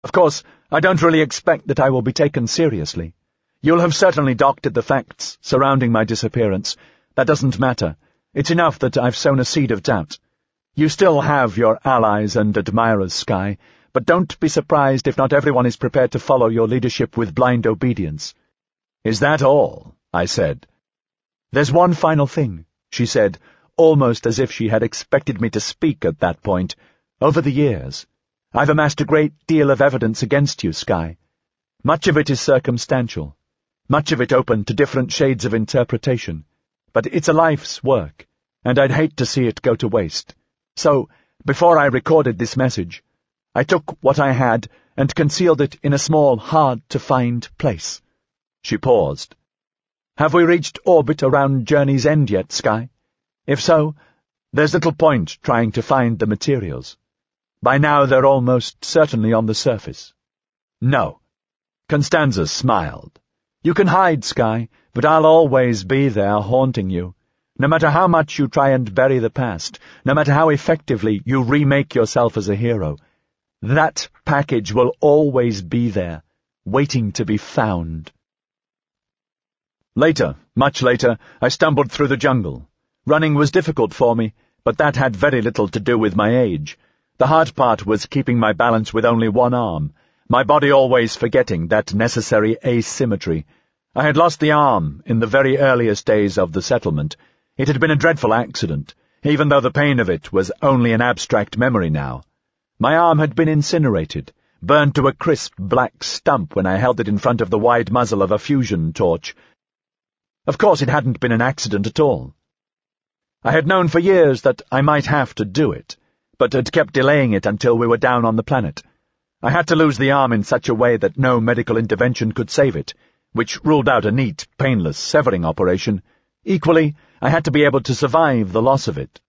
Of course, I don't really expect that I will be taken seriously. You'll have certainly doctored the facts surrounding my disappearance. That doesn't matter. It's enough that I've sown a seed of doubt. You still have your allies and admirers, Skye, but don't be surprised if not everyone is prepared to follow your leadership with blind obedience. Is that all? I said. There's one final thing, she said, almost as if she had expected me to speak at that point. Over the years, I've amassed a great deal of evidence against you, Skye. Much of it is circumstantial, much of it open to different shades of interpretation, but it's a life's work, and I'd hate to see it go to waste. So, before I recorded this message, I took what I had and concealed it in a small, hard-to-find place. She paused. Have we reached orbit around Journey's End yet, Skye? If so, there's little point trying to find the materials. By now they're almost certainly on the surface. No. Constanza smiled. You can hide, Skye, but I'll always be there haunting you. No matter how much you try and bury the past, no matter how effectively you remake yourself as a hero, that package will always be there, waiting to be found. Later, much later, I stumbled through the jungle. Running was difficult for me, but that had very little to do with my age. The hard part was keeping my balance with only one arm, my body always forgetting that necessary asymmetry. I had lost the arm in the very earliest days of the settlement. It had been a dreadful accident, even though the pain of it was only an abstract memory now. My arm had been incinerated, burned to a crisp black stump when I held it in front of the wide muzzle of a fusion torch. Of course, it hadn't been an accident at all. I had known for years that I might have to do it, but had kept delaying it until we were down on the planet. I had to lose the arm in such a way that no medical intervention could save it, which ruled out a neat, painless severing operation. Equally, I had to be able to survive the loss of it.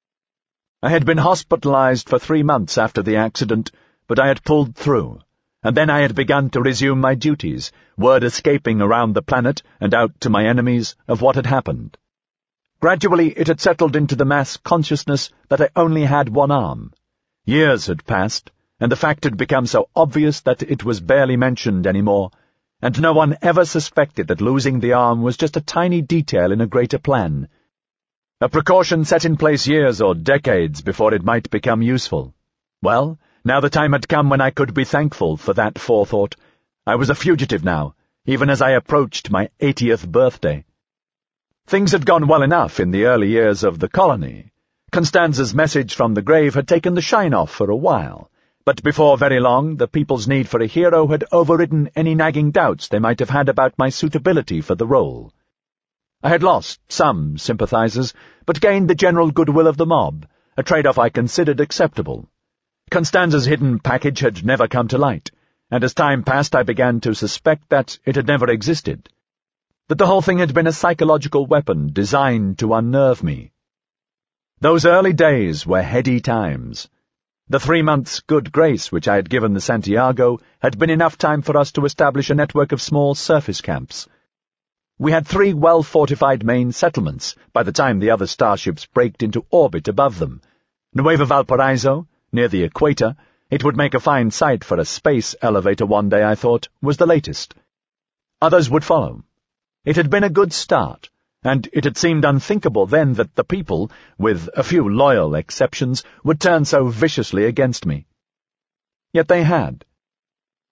I had been hospitalized for 3 months after the accident, but I had pulled through, and then I had begun to resume my duties, word escaping around the planet and out to my enemies of what had happened. Gradually it had settled into the mass consciousness that I only had one arm. Years had passed, and the fact had become so obvious that it was barely mentioned anymore, and no one ever suspected that losing the arm was just a tiny detail in a greater plan. A precaution set in place years or decades before it might become useful. Well, now the time had come when I could be thankful for that forethought. I was a fugitive now, even as I approached my 80th birthday. Things had gone well enough in the early years of the colony. Constanza's message from the grave had taken the shine off for a while, but before very long the people's need for a hero had overridden any nagging doubts they might have had about my suitability for the role. I had lost some sympathizers, but gained the general goodwill of the mob, a trade-off I considered acceptable. Constanza's hidden package had never come to light, and as time passed I began to suspect that it had never existed, that the whole thing had been a psychological weapon designed to unnerve me. Those early days were heady times. The 3 months' good grace which I had given the Santiago had been enough time for us to establish a network of small surface camps. We had 3 well-fortified main settlements by the time the other starships braked into orbit above them. Nueva Valparaiso, near the equator, it would make a fine site for a space elevator one day, I thought, was the latest. Others would follow. It had been a good start, and it had seemed unthinkable then that the people, with a few loyal exceptions, would turn so viciously against me. Yet they had.